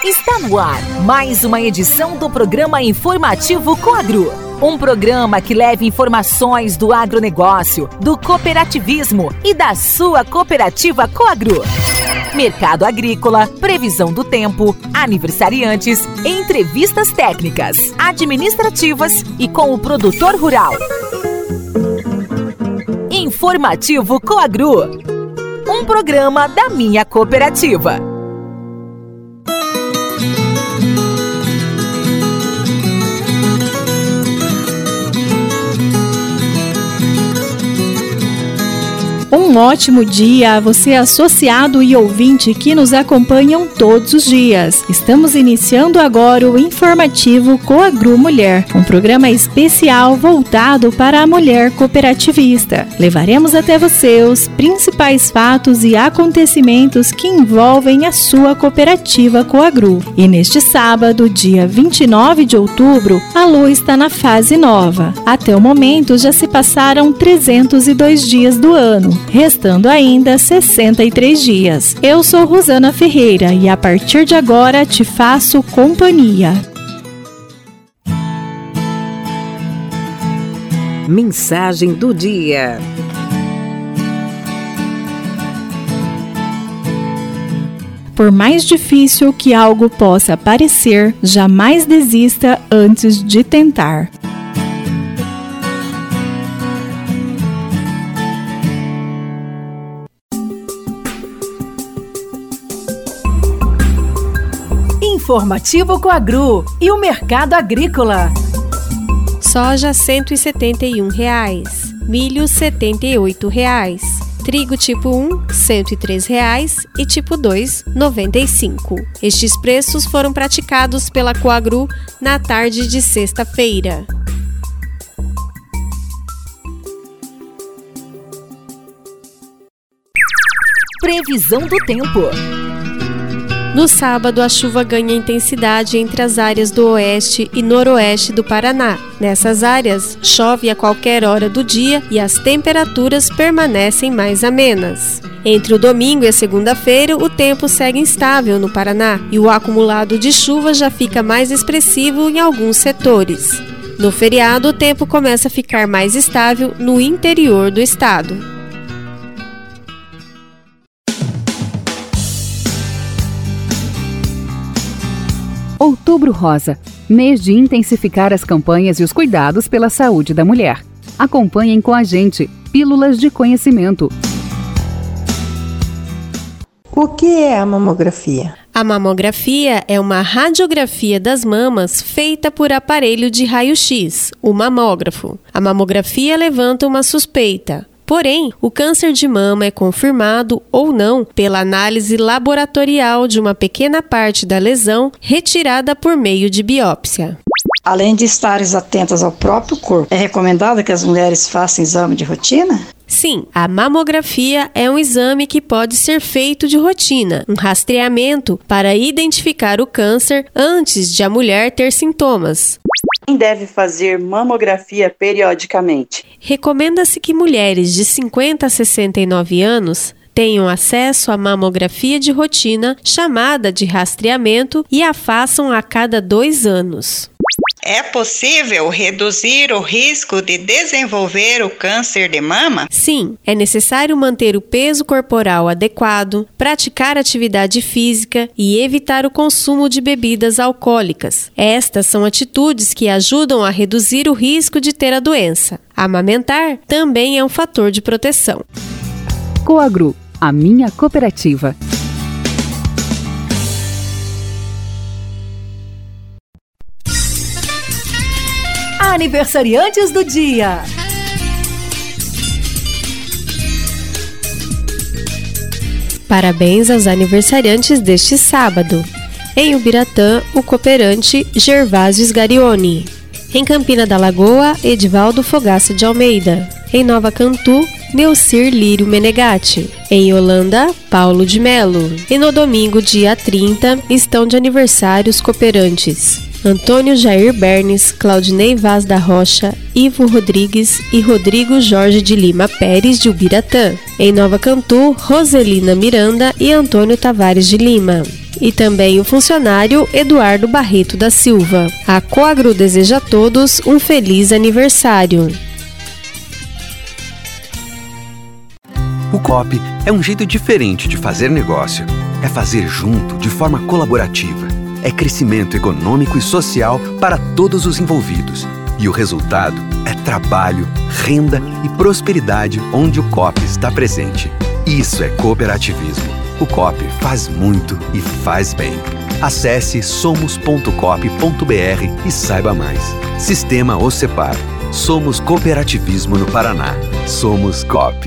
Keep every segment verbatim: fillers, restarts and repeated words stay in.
Está no ar mais uma edição do programa informativo Coagro. Um programa que leva informações do agronegócio, do cooperativismo e da sua cooperativa Coagro. Mercado agrícola, previsão do tempo, aniversariantes, entrevistas técnicas, administrativas e com o produtor rural. Informativo Coagro. Um programa da minha cooperativa. Um ótimo dia a você, associado e ouvinte que nos acompanham todos os dias. Estamos iniciando agora o informativo Coagro Mulher, um programa especial voltado para a mulher cooperativista. Levaremos até você os principais fatos e acontecimentos que envolvem a sua cooperativa Coagro. E neste sábado, dia vinte e nove de outubro, a lua está na fase nova. Até o momento já se passaram trezentos e dois dias do ano, restando ainda sessenta e três dias. Eu sou Rosana Ferreira e a partir de agora te faço companhia. Mensagem do dia. Por mais difícil que algo possa parecer, jamais desista antes de tentar. Informativo Coagro e o mercado agrícola. Soja cento e setenta e um reais, milho setenta e oito reais, trigo tipo um cento e três reais e tipo dois noventa e cinco. Estes preços foram praticados pela Coagro na tarde de sexta-feira. Previsão do tempo. No sábado, a chuva ganha intensidade entre as áreas do oeste e noroeste do Paraná. Nessas áreas, chove a qualquer hora do dia e as temperaturas permanecem mais amenas. Entre o domingo e a segunda-feira, o tempo segue instável no Paraná e o acumulado de chuva já fica mais expressivo em alguns setores. No feriado, o tempo começa a ficar mais estável no interior do estado. Outubro Rosa, mês de intensificar as campanhas e os cuidados pela saúde da mulher. Acompanhem com a gente Pílulas de Conhecimento. O que é a mamografia? A mamografia é uma radiografia das mamas feita por aparelho de raio-x, o mamógrafo. A mamografia levanta uma suspeita. Porém, o câncer de mama é confirmado ou não pela análise laboratorial de uma pequena parte da lesão retirada por meio de biópsia. Além de estarem atentas ao próprio corpo, é recomendado que as mulheres façam exame de rotina? Sim, a mamografia é um exame que pode ser feito de rotina, um rastreamento para identificar o câncer antes de a mulher ter sintomas. Quem deve fazer mamografia periodicamente? Recomenda-se que mulheres de cinquenta a sessenta e nove anos tenham acesso à mamografia de rotina, chamada de rastreamento, e a façam a cada dois anos. É possível reduzir o risco de desenvolver o câncer de mama? Sim, é necessário manter o peso corporal adequado, praticar atividade física e evitar o consumo de bebidas alcoólicas. Estas são atitudes que ajudam a reduzir o risco de ter a doença. Amamentar também é um fator de proteção. Coagro, a minha cooperativa. Aniversariantes do dia. Parabéns aos aniversariantes deste sábado. Em Ubiratã, o cooperante Gervásio Sgarioni. Em Campina da Lagoa, Edivaldo Fogaça de Almeida. Em Nova Cantu, Neucir Lírio Menegatti. Em Holanda, Paulo de Melo. E no domingo, dia trinta, estão de aniversário os cooperantes Antônio Jair Bernes, Claudinei Vaz da Rocha, Ivo Rodrigues e Rodrigo Jorge de Lima Pérez de Ubiratã. Em Nova Cantu, Roselina Miranda e Antônio Tavares de Lima. e também o funcionário Eduardo Barreto da Silva. A Coagru deseja a todos um feliz aniversário. O Coop é um jeito diferente de fazer negócio. É fazer junto, de forma colaborativa. É crescimento econômico e social para todos os envolvidos. E o resultado é trabalho, renda e prosperidade onde o Coop está presente. Isso é cooperativismo. O Coop faz muito e faz bem. Acesse somos ponto coop ponto b r e saiba mais. Sistema Ocepar. Somos cooperativismo no Paraná. Somos Coop.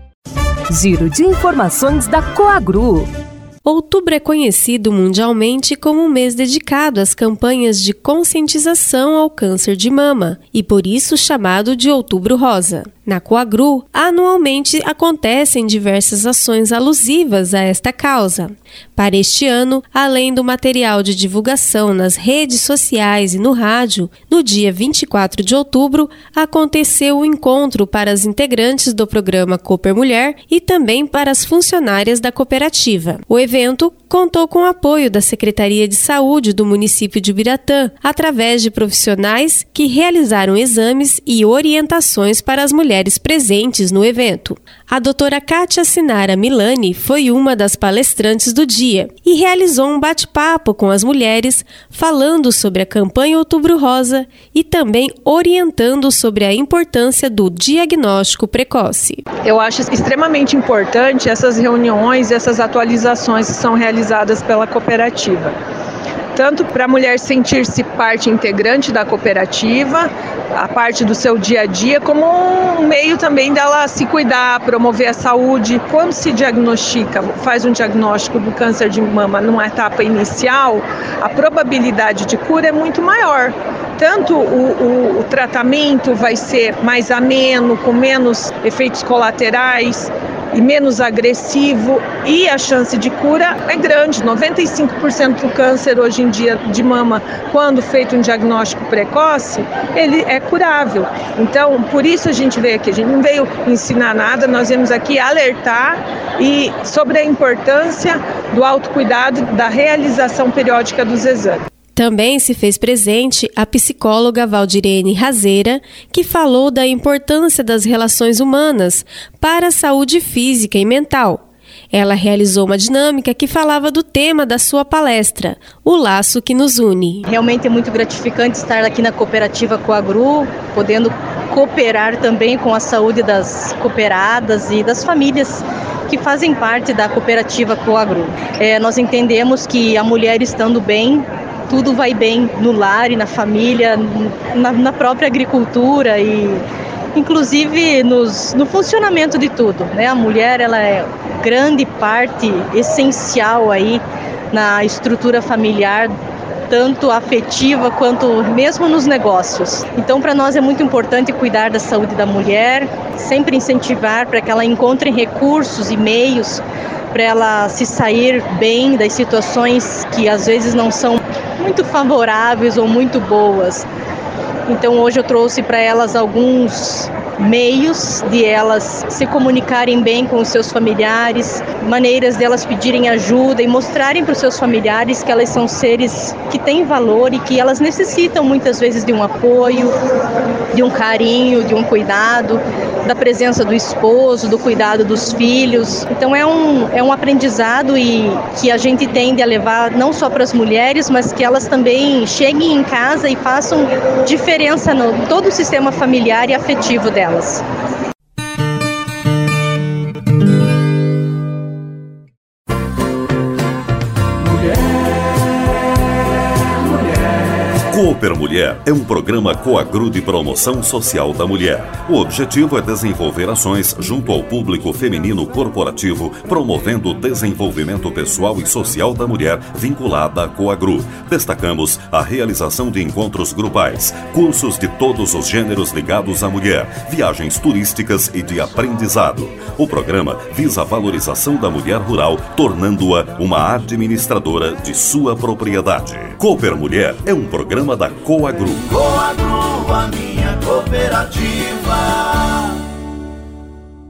Giro de informações da Coagru. Outubro é conhecido mundialmente como um mês dedicado às campanhas de conscientização ao câncer de mama e por isso chamado de Outubro Rosa. Na Coagru, anualmente acontecem diversas ações alusivas a esta causa. Para este ano, além do material de divulgação nas redes sociais e no rádio, no dia vinte e quatro de outubro, aconteceu o encontro para as integrantes do programa Cooper Mulher e também para as funcionárias da cooperativa. O evento contou com o apoio da Secretaria de Saúde do município de Ubiratã, através de profissionais que realizaram exames e orientações para as mulheres presentes no evento. A doutora Kátia Sinara Milani foi uma das palestrantes do dia e realizou um bate-papo com as mulheres, falando sobre a campanha Outubro Rosa e também orientando sobre a importância do diagnóstico precoce. Eu acho extremamente importante essas reuniões, essas atualizações que são realizadas pela cooperativa. Tanto para a mulher sentir-se parte integrante da cooperativa, a parte do seu dia a dia, como um meio também dela se cuidar, promover a saúde. Quando se diagnostica, faz um diagnóstico do câncer de mama numa etapa inicial, a probabilidade de cura é muito maior. Tanto o, o, o tratamento vai ser mais ameno, com menos efeitos colaterais e menos agressivo, e a chance de cura é grande. noventa e cinco por cento do câncer hoje em dia de mama, quando feito um diagnóstico precoce, ele é curável. Então, por isso a gente veio aqui. A gente não veio ensinar nada, nós viemos aqui alertar e sobre a importância do autocuidado, da realização periódica dos exames. Também se fez presente a psicóloga Valdirene Razeira, que falou da importância das relações humanas para a saúde física e mental. Ela realizou uma dinâmica que falava do tema da sua palestra, o laço que nos une. Realmente é muito gratificante estar aqui na cooperativa Coagru, podendo cooperar também com a saúde das cooperadas e das famílias que fazem parte da cooperativa Coagru. É, nós entendemos que a mulher estando bem, tudo vai bem no lar e na família, na, na própria agricultura e inclusive nos, no funcionamento de tudo, né? A mulher, ela é grande parte essencial aí na estrutura familiar, tanto afetiva quanto mesmo nos negócios. Então, para nós é muito importante cuidar da saúde da mulher, sempre incentivar para que ela encontre recursos e meios para ela se sair bem das situações que às vezes não são muito favoráveis ou muito boas. Então hoje eu trouxe para elas alguns meios de elas se comunicarem bem com os seus familiares, maneiras delas pedirem ajuda e mostrarem para os seus familiares que elas são seres que têm valor e que elas necessitam muitas vezes de um apoio, de um carinho, de um cuidado, da presença do esposo, do cuidado dos filhos. Então é um, é um aprendizado e que a gente tende a levar não só para as mulheres, mas que elas também cheguem em casa e façam diferença no todo o sistema familiar e afetivo delas. Cooper Mulher é um programa Coagru de promoção social da mulher. O objetivo é desenvolver ações junto ao público feminino corporativo, promovendo o desenvolvimento pessoal e social da mulher vinculada à Coagru. Destacamos a realização de encontros grupais, cursos de todos os gêneros ligados à mulher, viagens turísticas e de aprendizado. O programa visa a valorização da mulher rural, tornando-a uma administradora de sua propriedade. Cooper Mulher é um programa da Coagru. Coagru, a minha cooperativa.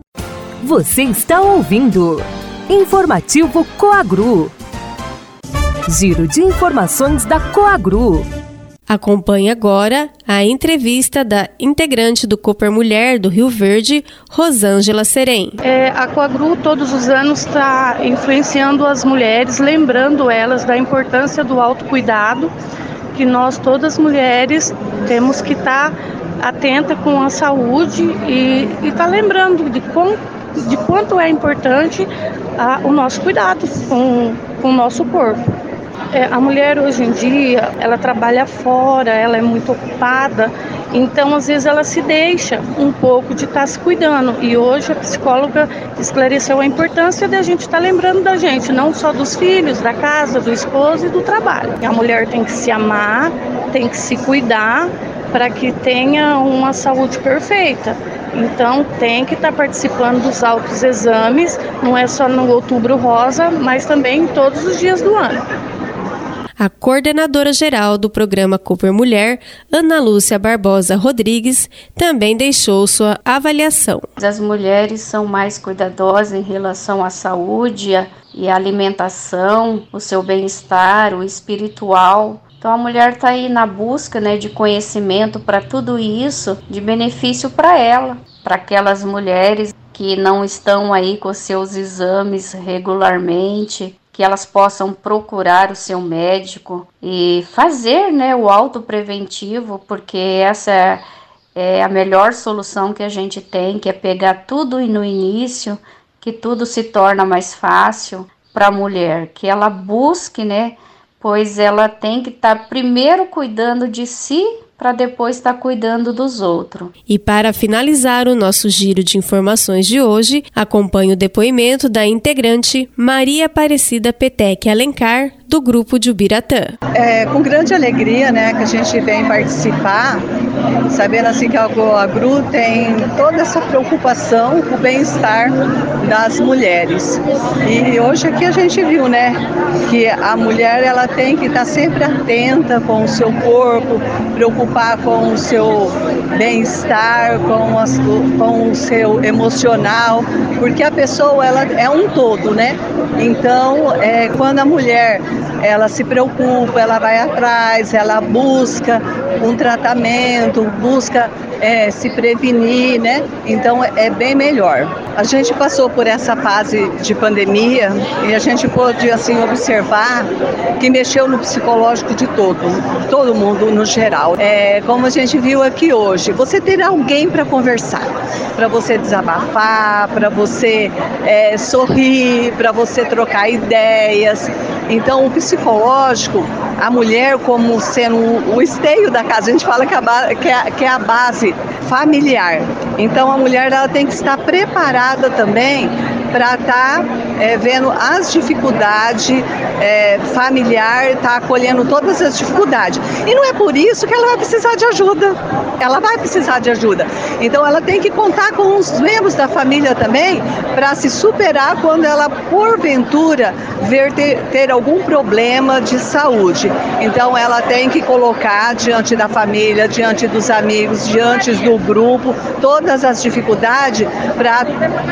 Você está ouvindo Informativo Coagru. Giro de informações da Coagru. Acompanhe agora a entrevista da integrante do Cooper Mulher do Rio Verde, Rosângela Serem. É, a Coagru todos os anos está influenciando as mulheres, lembrando elas da importância do autocuidado, que nós, todas mulheres, temos que estar atenta com a saúde e estar tá lembrando de, com, de quanto é importante a, o nosso cuidado com, com o nosso corpo. É, a mulher hoje em dia, ela trabalha fora, ela é muito ocupada, então às vezes ela se deixa um pouco de estar se cuidando. E hoje a psicóloga esclareceu a importância de a gente estar lembrando da gente, não só dos filhos, da casa, do esposo e do trabalho. A mulher tem que se amar, tem que se cuidar para que tenha uma saúde perfeita. Então tem que estar participando dos autoexames, não é só no Outubro Rosa, mas também todos os dias do ano. A coordenadora geral do programa Cooper Mulher, Ana Lúcia Barbosa Rodrigues, também deixou sua avaliação. As mulheres são mais cuidadosas em relação à saúde e à alimentação, o seu bem-estar, o espiritual. Então a mulher está aí na busca, né, de conhecimento para tudo isso, de benefício para ela, para aquelas mulheres que não estão aí com seus exames regularmente, que elas possam procurar o seu médico e fazer, né, o autopreventivo, porque essa é a melhor solução que a gente tem, que é pegar tudo no início, que tudo se torna mais fácil para a mulher, que ela busque, né, pois ela tem que estar primeiro cuidando de si, para depois estar cuidando dos outros. E para finalizar o nosso giro de informações de hoje, acompanhe o depoimento da integrante Maria Aparecida Petec Alencar, do grupo de Ubiratã. É com grande alegria, né, que a gente vem participar, sabendo assim que a Coagru tem toda essa preocupação com o bem-estar das mulheres. E hoje aqui a gente viu, né, que a mulher ela tem que estar sempre atenta com o seu corpo, preocupar com o seu bem-estar, com, as, com o seu emocional, porque a pessoa ela é um todo, né? Então, é, quando a mulher ela se preocupa, ela vai atrás, ela busca um tratamento, busca é, se prevenir, né? Então é bem melhor. A gente passou por essa fase de pandemia e a gente pôde assim observar que mexeu no psicológico de todo, todo mundo no geral. É, como a gente viu aqui hoje, você ter alguém para conversar, para você desabafar, para você é, sorrir, para você trocar ideias. Então o psicológico, a mulher como sendo o esteio da casa, a gente fala que, a, que, é, que é a base familiar. Então a mulher ela tem que estar preparada também para estar é, vendo as dificuldades é, familiar, estar tá acolhendo todas as dificuldades. E não é por isso que ela vai precisar de ajuda. Ela vai precisar de ajuda. Então ela tem que contar com os membros da família também para se superar quando ela, porventura, ver ter, ter algum problema de saúde. Então ela tem que colocar diante da família, diante dos amigos, diante do grupo, todas as dificuldades para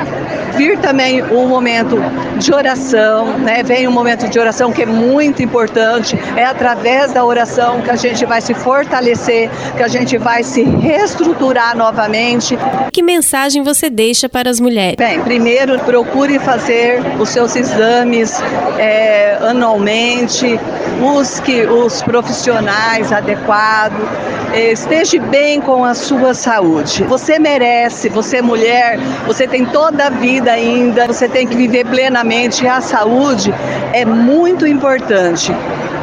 vir também um momento de oração, né? Vem um momento de oração que é muito importante, é através da oração que a gente vai se fortalecer, que a gente vai se reestruturar novamente. Que mensagem você deixa para as mulheres? Bem, primeiro procure fazer os seus exames é, anualmente, busque os profissionais adequados, esteja bem com a sua saúde. Você merece, você é mulher, você tem toda a vida ainda, você tem que viver plenamente. A saúde é muito importante.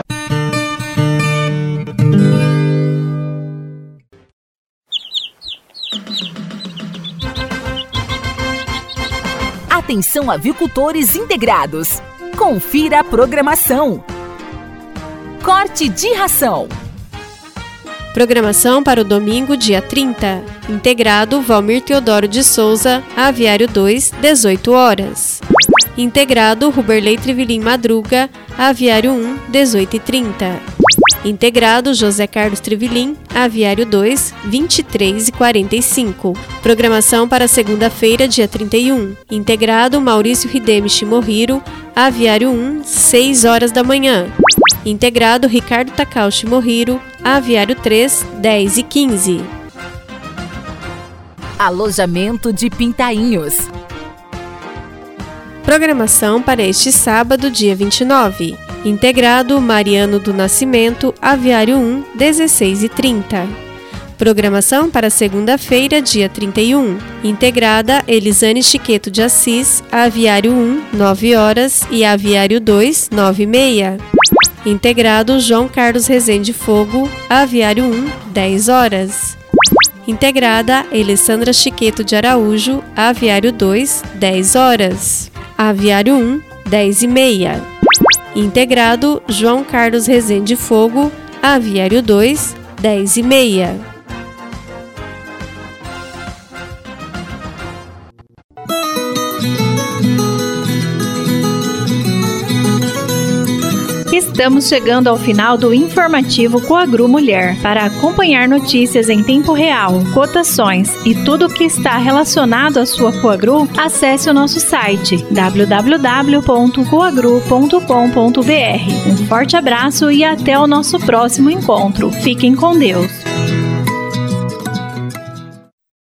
Atenção, avicultores integrados. Confira a programação. Corte de ração. Programação para o domingo, dia trinta. Integrado Valmir Teodoro de Souza, Aviário dois, dezoito horas. Integrado Ruberley Trivilim Madruga, Aviário um, dezoito e trinta. Integrado José Carlos Trivilim, Aviário dois, vinte e três e quarenta e cinco. Programação para segunda-feira, dia trinta e um. Integrado Maurício Hidemi Shimohiro, Aviário um, seis horas da manhã. Integrado Ricardo Takao Shimohiro, Aviário três, dez e quinze. Alojamento de Pintainhos. Programação para este sábado, dia vinte e nove. Integrado Mariano do Nascimento, Aviário um, dezesseis e trinta. Programação para segunda-feira, dia trinta e um. Integrada Elisane Chiqueto de Assis, Aviário um, nove horas e Aviário dois, nove e meia. Integrado João Carlos Rezende Fogo, Aviário um, dez horas. Integrada Alessandra Chiqueto de Araújo, Aviário dois, dez horas. Aviário um, dez e meia. Integrado João Carlos Rezende Fogo, Aviário dois, dez e meia. Estamos chegando ao final do informativo Coagru Mulher. Para acompanhar notícias em tempo real, cotações e tudo o que está relacionado à sua Coagru, acesse o nosso site w w w ponto coagru ponto com ponto b r. Um forte abraço e até o nosso próximo encontro. Fiquem com Deus.